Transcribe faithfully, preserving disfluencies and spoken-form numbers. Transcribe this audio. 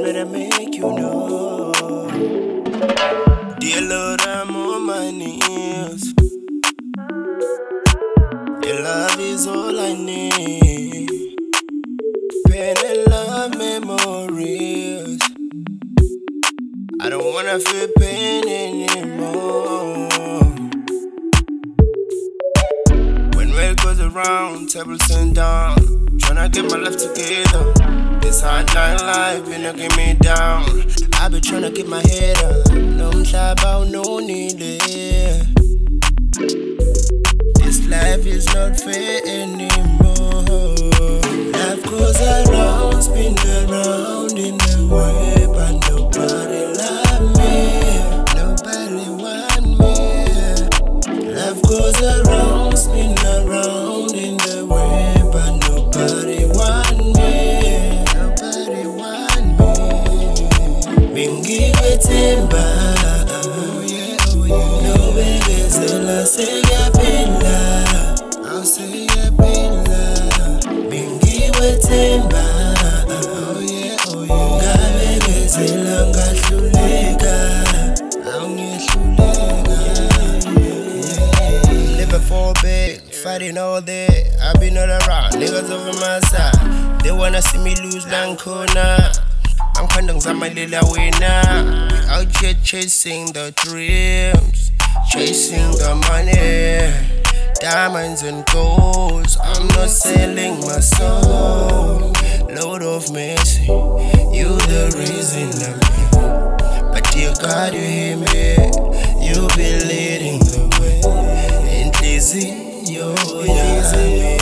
better make you know. Dear Lord, I'm on my knees. Your love is all I need. Pain and love memories. I don't wanna feel pain anymore. When weight goes around, tables turn down. Tryna get my life together. This hard night life been knocking me down. I be tryna keep my head up. No mhlaba, no need it. This life is not fair anymore. Life goes around, spin around in the way, but nobody love me. Nobody want me. Life goes around, spin around in the way, but nobody want me. Nobody want me. Mingiwe timba, oh yeah, oh yeah. No begezela seyapila, I'll say yapila. Mingiwe timba, oh yeah, oh yeah. Ngabegezela ngahluleka, angihluleka. Living for big, fighting all day. I've been all around, niggas over my side. They wanna see me lose Lankona. I'm kinda ngizamalela wena. We out here chasing the dreams, chasing the money, diamonds and golds. I'm not selling my soul. Lord of mercy, you the reason I'm here. But dear God, you hear me. You be leading the way. In Lizzie, yo, yeah.